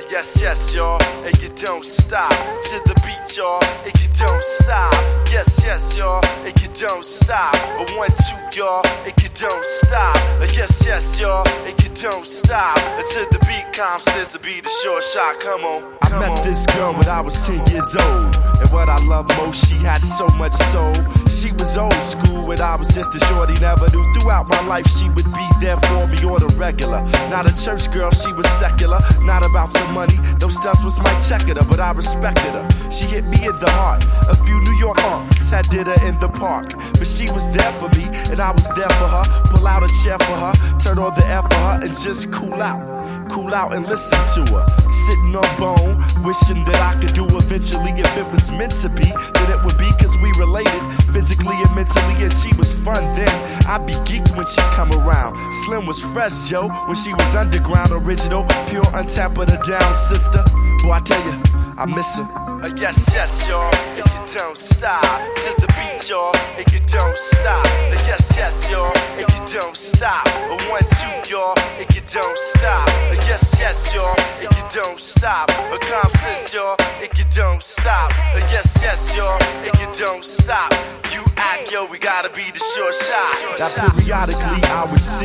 Yes, yes, y'all, and you don't stop. To the beat, y'all, and you don't stop. Yes, yes, y'all, and you don't stop. 1, 2, y'all, and you don't stop. Yes, yes, y'all, and you don't stop. To the beat, calm says to be the short shot. Come on. I met this girl when I was 10 years old, and what I love most, she had so much soul. She was old school, and I was just a shorty, never knew. Throughout my life, she would be there for me on the regular. Not a church girl, she was secular. Not about the money, those stunts was my checker, but I respected her. She hit me in the heart. A few New York aunts had did her in the park, but she was there for me, and I was there for her. Pull out a chair for her, turn on the air for her, and just cool out. Cool out and listen to her. Sitting on bone, wishing that I could do eventually. If it was meant to be, then it would be, cause we related physically and mentally, and she was fun then. I'd be geeked when she come around. Slim was fresh, Joe, when she was underground, original, pure, untapped, put her down, sister. Boy, I tell you, I miss her. Yes, yes, y'all, and you don't stop. To the beat, y'all, and you don't stop. Yes, yes, y'all, and you don't stop. 1, 2, y'all, and you don't stop. Yes, yes, y'all, and you don't stop. Calm sense, y'all, and you don't stop. Yes, yes, y'all, and you don't stop. You act, yo, we gotta be the short shot. Now periodically I would see